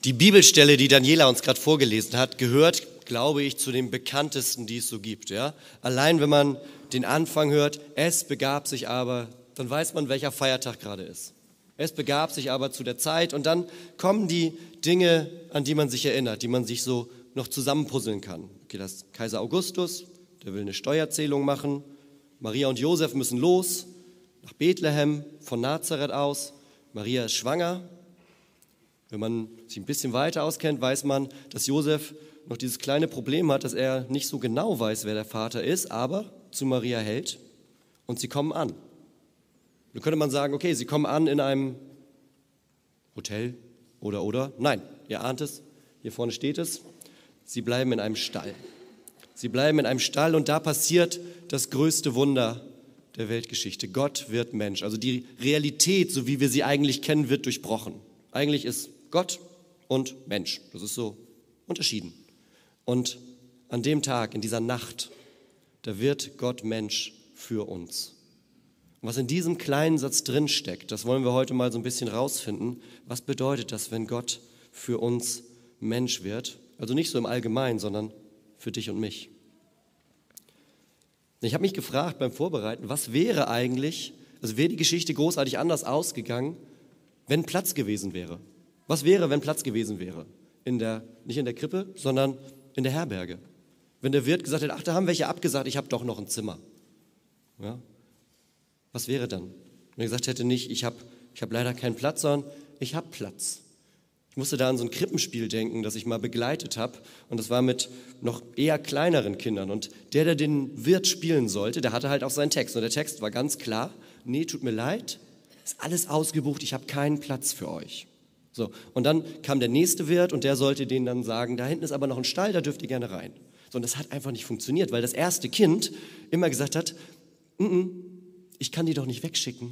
Die Bibelstelle, die Daniela uns gerade vorgelesen hat, gehört, glaube ich, zu den bekanntesten, die es so gibt. Ja? Allein wenn man den Anfang hört, es begab sich aber, dann weiß man, welcher Feiertag gerade ist. Es begab sich aber zu der Zeit und dann kommen die Dinge, an die man sich erinnert, die man sich so noch zusammenpuzzeln kann. Okay, das ist Kaiser Augustus, der will eine Steuerzählung machen. Maria und Josef müssen los nach Bethlehem von Nazareth aus. Maria ist schwanger. Wenn man sich ein bisschen weiter auskennt, weiß man, dass Josef noch dieses kleine Problem hat, dass er nicht so genau weiß, wer der Vater ist, aber zu Maria hält und sie kommen an. Nun könnte man sagen, okay, sie kommen an in einem Hotel oder. Nein, ihr ahnt es, hier vorne steht es, sie bleiben in einem Stall. Sie bleiben in einem Stall und da passiert das größte Wunder der Weltgeschichte. Gott wird Mensch. Also die Realität, so wie wir sie eigentlich kennen, wird durchbrochen. Eigentlich ist Gott und Mensch. Das ist so unterschieden. Und an dem Tag, in dieser Nacht, da wird Gott Mensch für uns. Und was in diesem kleinen Satz drin steckt, das wollen wir heute mal so ein bisschen rausfinden. Was bedeutet das, wenn Gott für uns Mensch wird? Also nicht so im Allgemeinen, sondern für dich und mich. Ich habe mich gefragt beim Vorbereiten, was wäre eigentlich, also wäre die Geschichte großartig anders ausgegangen, wenn Platz gewesen wäre? Was wäre, wenn Platz gewesen wäre? Nicht in der Krippe, sondern in der Herberge. Wenn der Wirt gesagt hätte, ach, da haben welche abgesagt, ich habe doch noch ein Zimmer. Ja? Was wäre dann? Wenn er gesagt hätte, nicht, ich hab leider keinen Platz, sondern ich habe Platz. Ich musste da an so ein Krippenspiel denken, das ich mal begleitet habe. Und das war mit noch eher kleineren Kindern. Und der den Wirt spielen sollte, der hatte halt auch seinen Text. Und der Text war ganz klar, nee, tut mir leid, ist alles ausgebucht, ich habe keinen Platz für euch. So, und dann kam der nächste Wirt und der sollte denen dann sagen, da hinten ist aber noch ein Stall, da dürft ihr gerne rein. So, und das hat einfach nicht funktioniert, weil das erste Kind immer gesagt hat, ich kann die doch nicht wegschicken.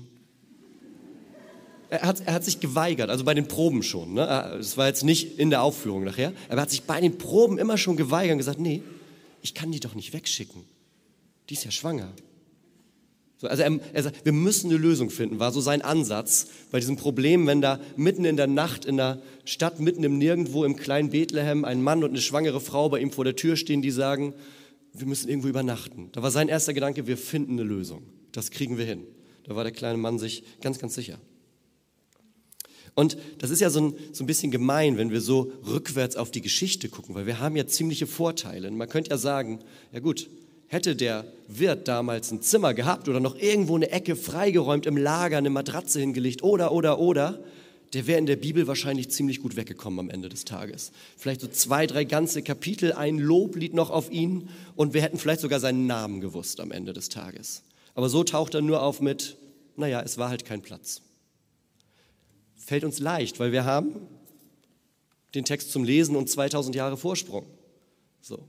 Er hat sich geweigert, also bei den Proben schon. Ne? Das war jetzt nicht in der Aufführung nachher, aber er hat sich bei den Proben immer schon geweigert und gesagt, nee, ich kann die doch nicht wegschicken. Die ist ja schwanger. So, also er sagt, wir müssen eine Lösung finden, war so sein Ansatz bei diesem Problem, wenn da mitten in der Nacht in der Stadt, mitten im Nirgendwo im kleinen Bethlehem ein Mann und eine schwangere Frau bei ihm vor der Tür stehen, die sagen, wir müssen irgendwo übernachten. Da war sein erster Gedanke, wir finden eine Lösung. Das kriegen wir hin. Da war der kleine Mann sich ganz, ganz sicher. Und das ist ja so ein bisschen gemein, wenn wir so rückwärts auf die Geschichte gucken, weil wir haben ja ziemliche Vorteile. Und man könnte ja sagen, ja gut, hätte der Wirt damals ein Zimmer gehabt oder noch irgendwo eine Ecke freigeräumt im Lager, eine Matratze hingelegt oder, der wäre in der Bibel wahrscheinlich ziemlich gut weggekommen am Ende des Tages. Vielleicht so 2, 3 ganze Kapitel, ein Loblied noch auf ihn und wir hätten vielleicht sogar seinen Namen gewusst am Ende des Tages. Aber so taucht er nur auf mit, naja, es war halt kein Platz. Fällt uns leicht, weil wir haben den Text zum Lesen und 2000 Jahre Vorsprung. So.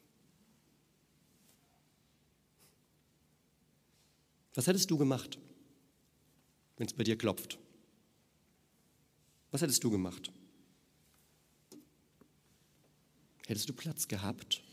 Was hättest du gemacht, wenn es bei dir klopft? Was hättest du gemacht? Hättest du Platz gehabt?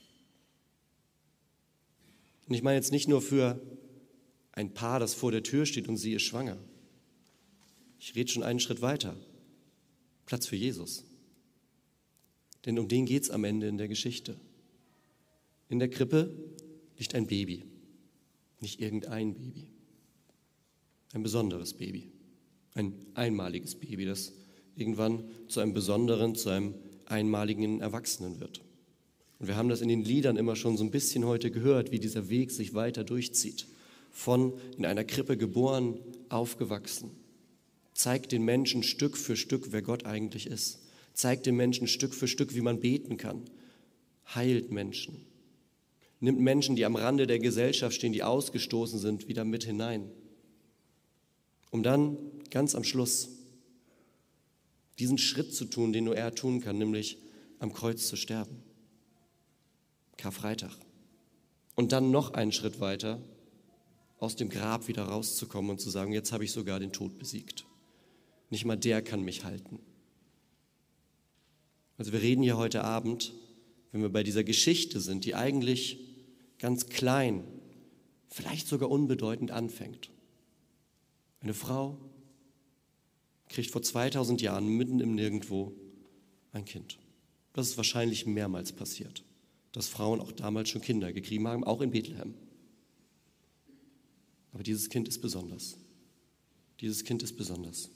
Und ich meine jetzt nicht nur für ein Paar, das vor der Tür steht und sie ist schwanger. Ich rede schon einen Schritt weiter. Platz für Jesus. Denn um den geht es am Ende in der Geschichte. In der Krippe liegt ein Baby. Nicht irgendein Baby. Ein besonderes Baby. Ein einmaliges Baby, das irgendwann zu einem besonderen, zu einem einmaligen Erwachsenen wird. Und wir haben das in den Liedern immer schon so ein bisschen heute gehört, wie dieser Weg sich weiter durchzieht. Von in einer Krippe geboren, aufgewachsen. Zeigt den Menschen Stück für Stück, wer Gott eigentlich ist. Zeigt den Menschen Stück für Stück, wie man beten kann. Heilt Menschen. Nimmt Menschen, die am Rande der Gesellschaft stehen, die ausgestoßen sind, wieder mit hinein. Um dann ganz am Schluss diesen Schritt zu tun, den nur er tun kann, nämlich am Kreuz zu sterben. Karfreitag. Und dann noch einen Schritt weiter, aus dem Grab wieder rauszukommen und zu sagen, jetzt habe ich sogar den Tod besiegt. Nicht mal der kann mich halten. Also wir reden hier heute Abend, wenn wir bei dieser Geschichte sind, die eigentlich ganz klein, vielleicht sogar unbedeutend anfängt. Eine Frau kriegt vor 2000 Jahren mitten im Nirgendwo ein Kind. Das ist wahrscheinlich mehrmals passiert, dass Frauen auch damals schon Kinder gekriegt haben, auch in Bethlehem. Aber dieses Kind ist besonders. Dieses Kind ist besonders.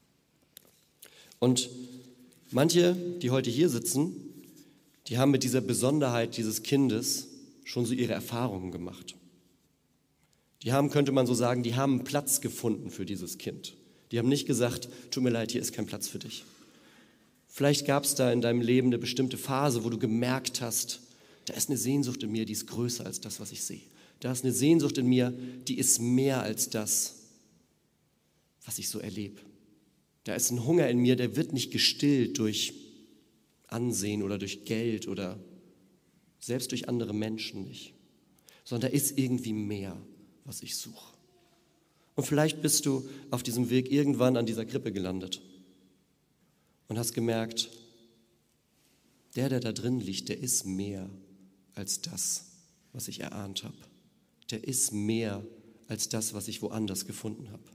Und manche, die heute hier sitzen, die haben mit dieser Besonderheit dieses Kindes schon so ihre Erfahrungen gemacht. Die haben, könnte man so sagen, die haben Platz gefunden für dieses Kind. Die haben nicht gesagt, tut mir leid, hier ist kein Platz für dich. Vielleicht gab es da in deinem Leben eine bestimmte Phase, wo du gemerkt hast, da ist eine Sehnsucht in mir, die ist größer als das, was ich sehe. Da ist eine Sehnsucht in mir, die ist mehr als das, was ich so erlebe. Da ist ein Hunger in mir, der wird nicht gestillt durch Ansehen oder durch Geld oder selbst durch andere Menschen nicht, sondern da ist irgendwie mehr, was ich suche. Und vielleicht bist du auf diesem Weg irgendwann an dieser Krippe gelandet und hast gemerkt, der da drin liegt, der ist mehr als das, was ich erahnt habe. Der ist mehr als das, was ich woanders gefunden habe.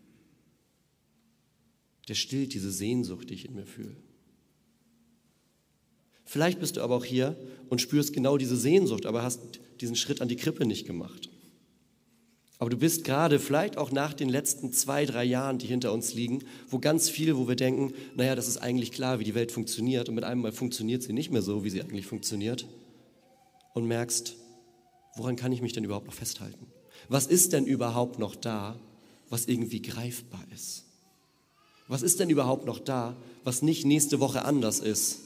Der stillt diese Sehnsucht, die ich in mir fühle. Vielleicht bist du aber auch hier und spürst genau diese Sehnsucht, aber hast diesen Schritt an die Krippe nicht gemacht. Aber du bist gerade vielleicht auch nach den letzten 2-3 Jahren, die hinter uns liegen, wo ganz viel, wo wir denken, naja, das ist eigentlich klar, wie die Welt funktioniert und mit einem Mal funktioniert sie nicht mehr so, wie sie eigentlich funktioniert und merkst, woran kann ich mich denn überhaupt noch festhalten? Was ist denn überhaupt noch da, was irgendwie greifbar ist? Was ist denn überhaupt noch da, was nicht nächste Woche anders ist?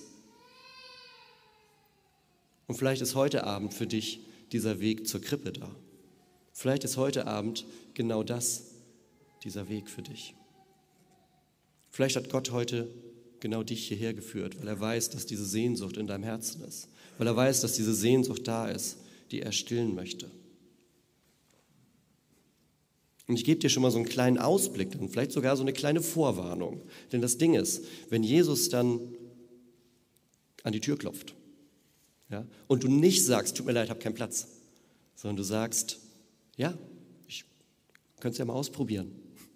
Und vielleicht ist heute Abend für dich dieser Weg zur Krippe da. Vielleicht ist heute Abend genau das, dieser Weg für dich. Vielleicht hat Gott heute genau dich hierher geführt, weil er weiß, dass diese Sehnsucht in deinem Herzen ist. Weil er weiß, dass diese Sehnsucht da ist, die er stillen möchte. Und ich gebe dir schon mal so einen kleinen Ausblick und vielleicht sogar so eine kleine Vorwarnung. Denn das Ding ist, wenn Jesus dann an die Tür klopft, ja, und du nicht sagst, tut mir leid, ich habe keinen Platz, sondern du sagst, ja, ich könnte es ja mal ausprobieren.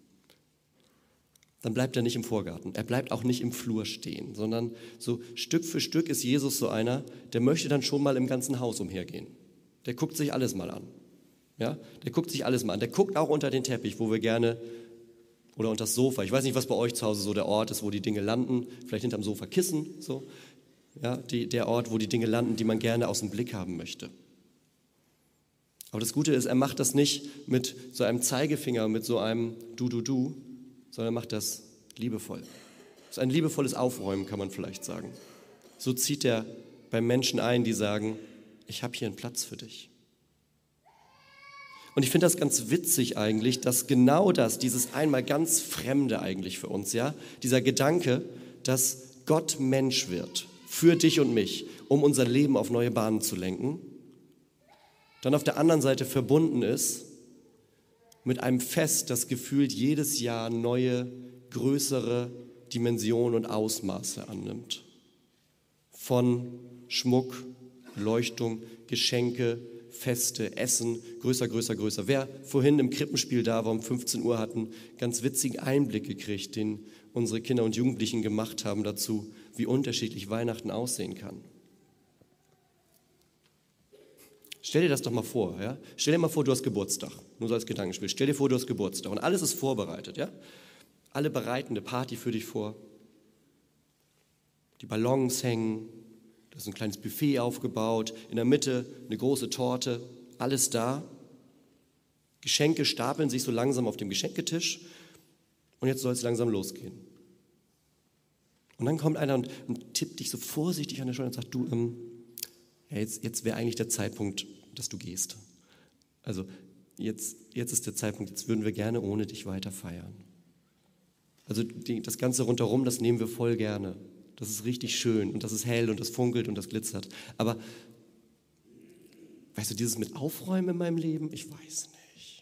Dann bleibt er nicht im Vorgarten, er bleibt auch nicht im Flur stehen, sondern so Stück für Stück ist Jesus so einer, der möchte dann schon mal im ganzen Haus umhergehen. Der guckt sich alles mal an. Ja, der guckt sich alles mal an. Der guckt auch unter den Teppich, wo wir gerne, oder unter das Sofa. Ich weiß nicht, was bei euch zu Hause so der Ort ist, wo die Dinge landen. Vielleicht hinterm Sofa Kissen, so. Ja, der Ort, wo die Dinge landen, die man gerne aus dem Blick haben möchte. Aber das Gute ist, er macht das nicht mit so einem Zeigefinger, mit so einem Du, sondern er macht das liebevoll. Das ist ein liebevolles Aufräumen, kann man vielleicht sagen. So zieht er bei Menschen ein, die sagen, ich habe hier einen Platz für dich. Und ich finde das ganz witzig eigentlich, dass genau das, dieses einmal ganz Fremde eigentlich für uns, ja, dieser Gedanke, dass Gott Mensch wird, für dich und mich, um unser Leben auf neue Bahnen zu lenken, dann auf der anderen Seite verbunden ist mit einem Fest, das gefühlt jedes Jahr neue, größere Dimensionen und Ausmaße annimmt. Von Schmuck, Beleuchtung, Geschenke, Feste, Essen, größer. Wer vorhin im Krippenspiel da war, um 15 Uhr, hat einen ganz witzigen Einblick gekriegt, den unsere Kinder und Jugendlichen gemacht haben dazu, wie unterschiedlich Weihnachten aussehen kann. Stell dir das doch mal vor, ja? Stell dir mal vor, du hast Geburtstag, nur so als Gedankenspiel. Stell dir vor, du hast Geburtstag und alles ist vorbereitet, ja? Alle bereiten eine Party für dich vor. Die Ballons hängen, da ist ein kleines Buffet aufgebaut, in der Mitte eine große Torte, alles da. Geschenke stapeln sich so langsam auf dem Geschenketisch und jetzt soll es langsam losgehen. Und dann kommt einer und tippt dich so vorsichtig an der Schulter und sagt, du, ja, jetzt wäre eigentlich der Zeitpunkt, dass du gehst. Also jetzt ist der Zeitpunkt, jetzt würden wir gerne ohne dich weiter feiern. Also das Ganze rundherum, das nehmen wir voll gerne. Das ist richtig schön und das ist hell und das funkelt und das glitzert. Aber, weißt du, dieses mit Aufräumen in meinem Leben, ich weiß nicht.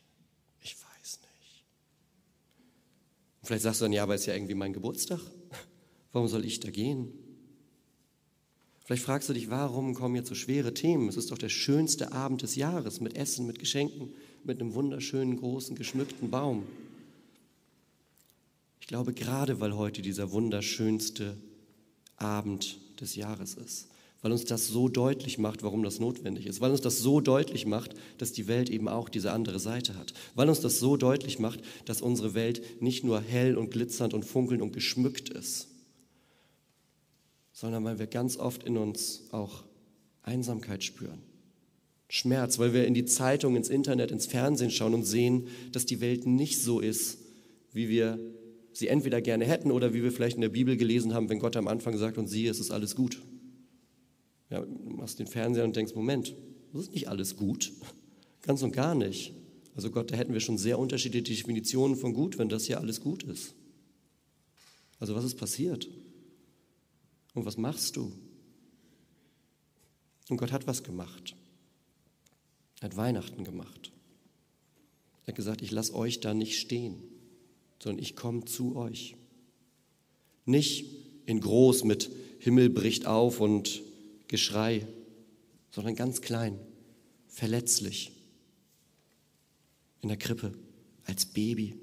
Und vielleicht sagst du dann, ja, aber ist ja irgendwie mein Geburtstag. Warum soll ich da gehen? Vielleicht fragst du dich, warum kommen jetzt so schwere Themen? Es ist doch der schönste Abend des Jahres mit Essen, mit Geschenken, mit einem wunderschönen, großen, geschmückten Baum. Ich glaube, gerade weil heute dieser wunderschönste Abend des Jahres ist. Weil uns das so deutlich macht, warum das notwendig ist. Weil uns das so deutlich macht, dass die Welt eben auch diese andere Seite hat. Weil uns das so deutlich macht, dass unsere Welt nicht nur hell und glitzernd und funkelnd und geschmückt ist, sondern weil wir ganz oft in uns auch Einsamkeit spüren. Schmerz, weil wir in die Zeitung, ins Internet, ins Fernsehen schauen und sehen, dass die Welt nicht so ist, wie wir sie entweder gerne hätten oder wie wir vielleicht in der Bibel gelesen haben, wenn Gott am Anfang sagt, und siehe, es ist alles gut. Ja, du machst den Fernseher und denkst, Moment, das ist nicht alles gut. Ganz und gar nicht. Also Gott, da hätten wir schon sehr unterschiedliche Definitionen von gut, wenn das hier alles gut ist. Also was ist passiert? Und was machst du? Und Gott hat was gemacht. Er hat Weihnachten gemacht. Er hat gesagt, ich lasse euch da nicht stehen, sondern ich komme zu euch. Nicht in groß mit Himmel bricht auf und Geschrei, sondern ganz klein, verletzlich, in der Krippe, als Baby.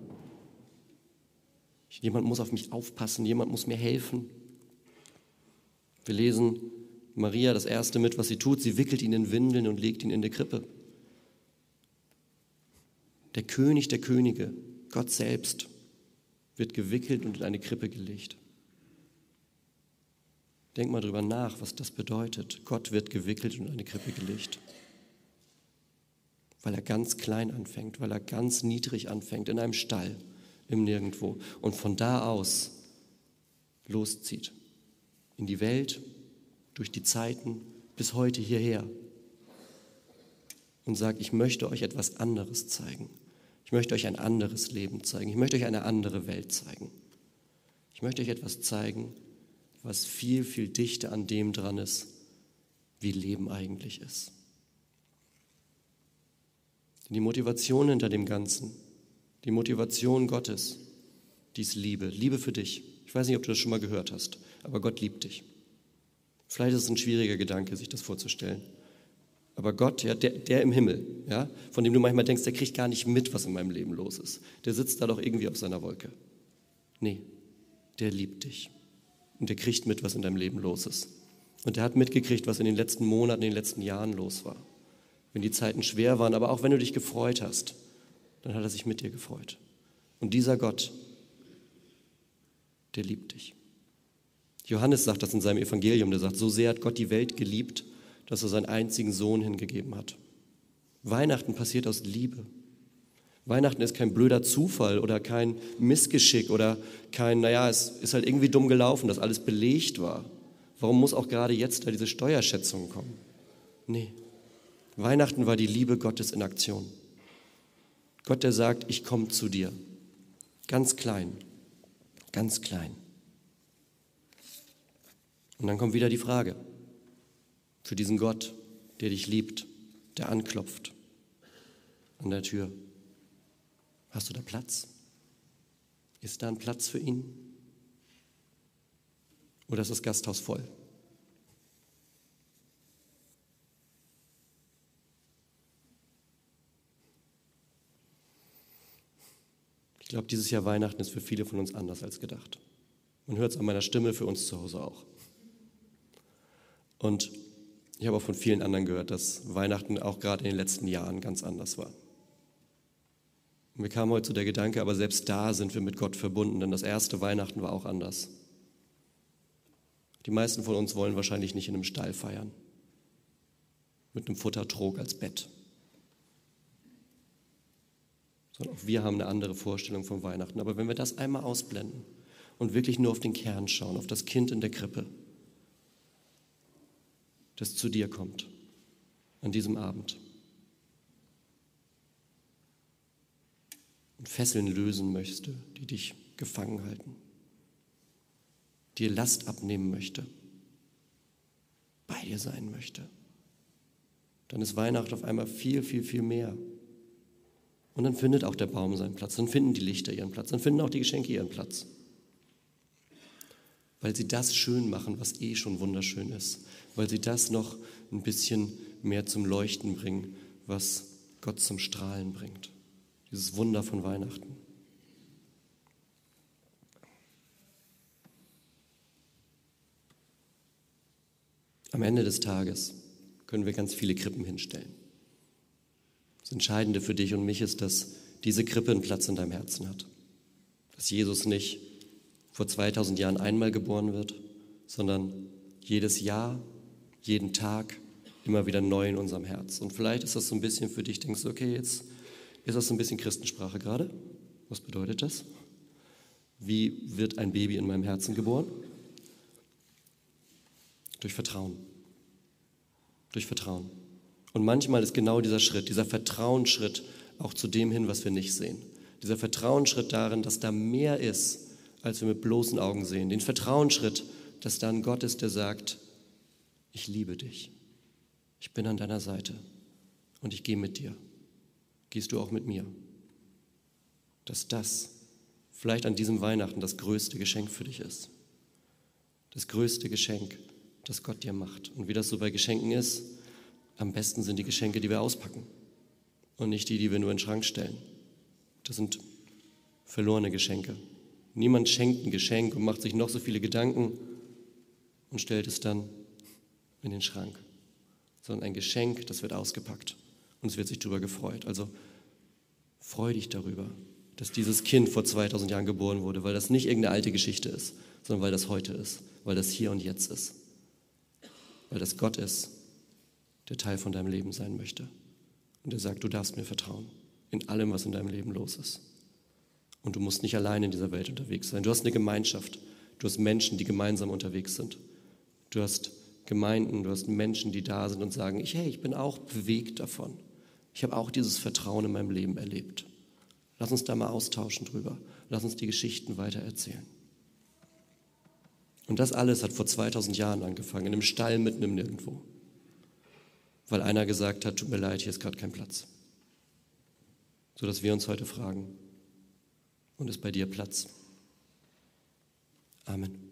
Jemand muss auf mich aufpassen, jemand muss mir helfen. Wir lesen Maria das Erste mit, was sie tut. Sie wickelt ihn in Windeln und legt ihn in die Krippe. Der König der Könige, Gott selbst, wird gewickelt und in eine Krippe gelegt. Denk mal drüber nach, was das bedeutet. Gott wird gewickelt und in eine Krippe gelegt. Weil er ganz klein anfängt, weil er ganz niedrig anfängt, in einem Stall, im Nirgendwo. Und von da aus loszieht. In die Welt, durch die Zeiten, bis heute hierher. Und sagt, ich möchte euch etwas anderes zeigen. Ich möchte euch ein anderes Leben zeigen. Ich möchte euch eine andere Welt zeigen. Ich möchte euch etwas zeigen, was viel, viel dichter an dem dran ist, wie Leben eigentlich ist. Die Motivation hinter dem Ganzen, die Motivation Gottes, die ist Liebe. Liebe für dich. Ich weiß nicht, ob du das schon mal gehört hast, aber Gott liebt dich. Vielleicht ist es ein schwieriger Gedanke, sich das vorzustellen. Aber Gott, ja, der im Himmel, ja, von dem du manchmal denkst, der kriegt gar nicht mit, was in meinem Leben los ist. Der sitzt da doch irgendwie auf seiner Wolke. Nee, der liebt dich. Und der kriegt mit, was in deinem Leben los ist. Und der hat mitgekriegt, was in den letzten Monaten, in den letzten Jahren los war. Wenn die Zeiten schwer waren, aber auch wenn du dich gefreut hast, dann hat er sich mit dir gefreut. Und dieser Gott, der liebt dich. Johannes sagt das in seinem Evangelium, der sagt, so sehr hat Gott die Welt geliebt, dass er seinen einzigen Sohn hingegeben hat. Weihnachten passiert aus Liebe. Weihnachten ist kein blöder Zufall oder kein Missgeschick oder kein, es ist halt irgendwie dumm gelaufen, dass alles belegt war. Warum muss auch gerade jetzt da diese Steuerschätzung kommen? Nee, Weihnachten war die Liebe Gottes in Aktion. Gott, der sagt, ich komme zu dir. Ganz klein, ganz klein. Und dann kommt wieder die Frage für diesen Gott, der dich liebt, der anklopft an der Tür. Hast du da Platz? Ist da ein Platz für ihn? Oder ist das Gasthaus voll? Ich glaube, dieses Jahr Weihnachten ist für viele von uns anders als gedacht. Man hört es an meiner Stimme, für uns zu Hause auch. Und ich habe auch von vielen anderen gehört, dass Weihnachten auch gerade in den letzten Jahren ganz anders war. Und mir kam heute so der Gedanke, aber selbst da sind wir mit Gott verbunden, denn das erste Weihnachten war auch anders. Die meisten von uns wollen wahrscheinlich nicht in einem Stall feiern, mit einem Futtertrog als Bett. Sondern auch wir haben eine andere Vorstellung von Weihnachten. Aber wenn wir das einmal ausblenden und wirklich nur auf den Kern schauen, auf das Kind in der Krippe, das zu dir kommt an diesem Abend und Fesseln lösen möchte, die dich gefangen halten, dir Last abnehmen möchte, bei dir sein möchte, dann ist Weihnachten auf einmal viel, viel, viel mehr. Und dann findet auch der Baum seinen Platz, dann finden die Lichter ihren Platz, dann finden auch die Geschenke ihren Platz. Weil sie das schön machen, was eh schon wunderschön ist. Weil sie das noch ein bisschen mehr zum Leuchten bringen, was Gott zum Strahlen bringt. Dieses Wunder von Weihnachten. Am Ende des Tages können wir ganz viele Krippen hinstellen. Das Entscheidende für dich und mich ist, dass diese Krippe einen Platz in deinem Herzen hat. Dass Jesus nicht vor 2000 Jahren einmal geboren wird, sondern jedes Jahr, jeden Tag, immer wieder neu in unserem Herz. Und vielleicht ist das so ein bisschen für dich, denkst du, okay, jetzt ist das so ein bisschen Christensprache gerade. Was bedeutet das? Wie wird ein Baby in meinem Herzen geboren? Durch Vertrauen. Durch Vertrauen. Und manchmal ist genau dieser Schritt, dieser Vertrauensschritt auch zu dem hin, was wir nicht sehen. Dieser Vertrauensschritt darin, dass da mehr ist, als wir mit bloßen Augen sehen. Den Vertrauensschritt, dass da ein Gott ist, der sagt, ich liebe dich. Ich bin an deiner Seite und ich gehe mit dir. Gehst du auch mit mir? Dass das vielleicht an diesem Weihnachten das größte Geschenk für dich ist. Das größte Geschenk, das Gott dir macht. Und wie das so bei Geschenken ist, am besten sind die Geschenke, die wir auspacken und nicht die, die wir nur in den Schrank stellen. Das sind verlorene Geschenke. Niemand schenkt ein Geschenk und macht sich noch so viele Gedanken und stellt es dann in den Schrank. Sondern ein Geschenk, das wird ausgepackt und es wird sich darüber gefreut. Also freu dich darüber, dass dieses Kind vor 2000 Jahren geboren wurde, weil das nicht irgendeine alte Geschichte ist, sondern weil das heute ist, weil das hier und jetzt ist. Weil das Gott ist, der Teil von deinem Leben sein möchte. Und der sagt, du darfst mir vertrauen in allem, was in deinem Leben los ist. Und du musst nicht allein in dieser Welt unterwegs sein. Du hast eine Gemeinschaft, du hast Menschen, die gemeinsam unterwegs sind. Du hast Gemeinden, du hast Menschen, die da sind und sagen, ich bin auch bewegt davon. Ich habe auch dieses Vertrauen in meinem Leben erlebt. Lass uns da mal austauschen drüber. Lass uns die Geschichten weitererzählen. Und das alles hat vor 2000 Jahren angefangen, in einem Stall mitten im Nirgendwo. Weil einer gesagt hat, tut mir leid, hier ist gerade kein Platz. Sodass wir uns heute fragen, und ist bei dir Platz? Amen.